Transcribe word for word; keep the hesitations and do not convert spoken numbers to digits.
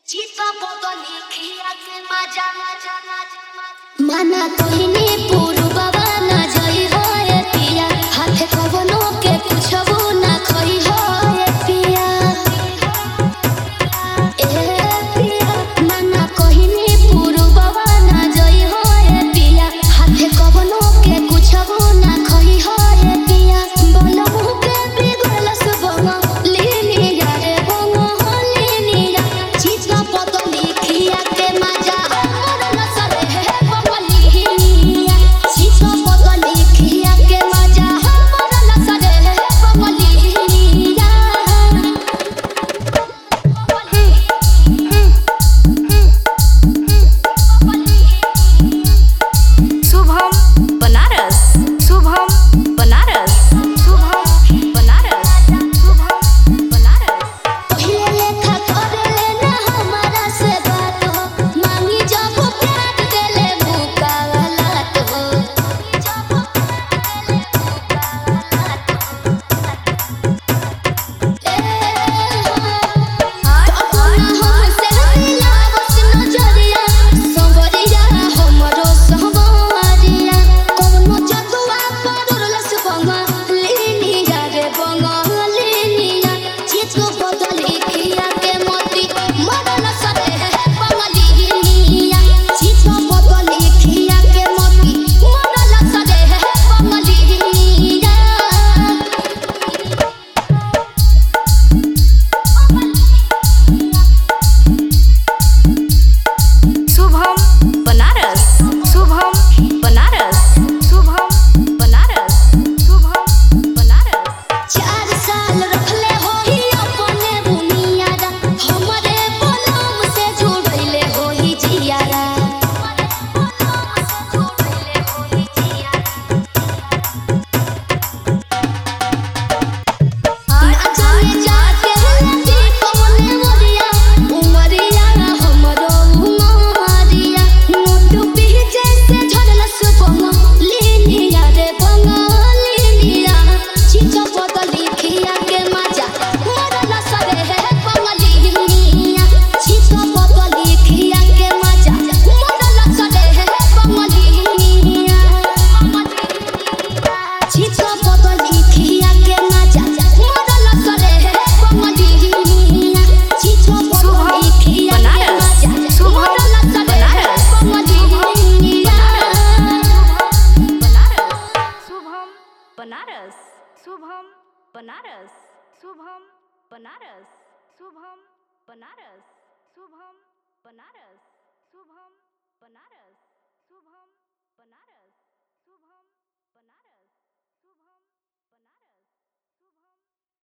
माना तोहिनी पूर्ववा ना जई हो ए पिया हाथे कवनो के कुछबो ना खई हो ए पिया ए पिया माना कहिनी पूर्ववा ना जई हो ए पिया हाथे कवनो के कुछबो ना खई हो ए पिया बनमु के बिगड़ल सबवा लेनी यारे बंगो लेनी या चीज का पतली खिया के मजा मोर नसरे है बनारस शुभम बनारस शुभम बनारस शुभम बनारस शुभम बनारस शुभम बनारस शुभम बनारस शुभम बनारस।